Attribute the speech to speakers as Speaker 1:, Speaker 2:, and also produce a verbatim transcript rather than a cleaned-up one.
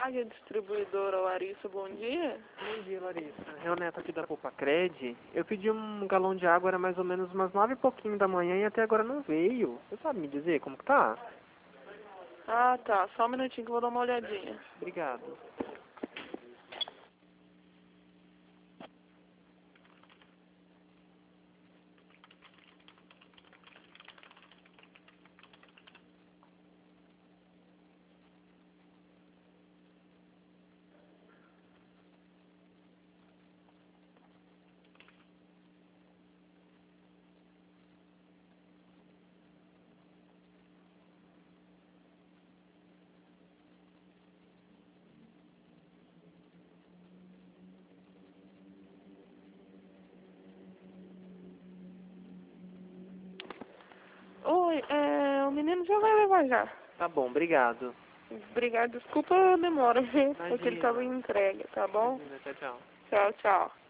Speaker 1: Tarde, distribuidora Larissa, bom dia.
Speaker 2: Bom dia, Larissa. É o Neto aqui da Popacred. Eu pedi um galão de água, era mais ou menos umas nove e pouquinho da manhã e até agora não veio. Você sabe me dizer como que tá?
Speaker 1: Ah, tá. Só um minutinho que eu vou dar uma olhadinha.
Speaker 2: Obrigado.
Speaker 1: Oi, é, o menino já vai levar já.
Speaker 2: Tá bom, obrigado.
Speaker 1: Obrigada, desculpa a demora, viu? Porque ele
Speaker 2: Imagina.
Speaker 1: tava em entrega, tá bom?
Speaker 2: Imagina, tchau, tchau.
Speaker 1: Tchau, tchau.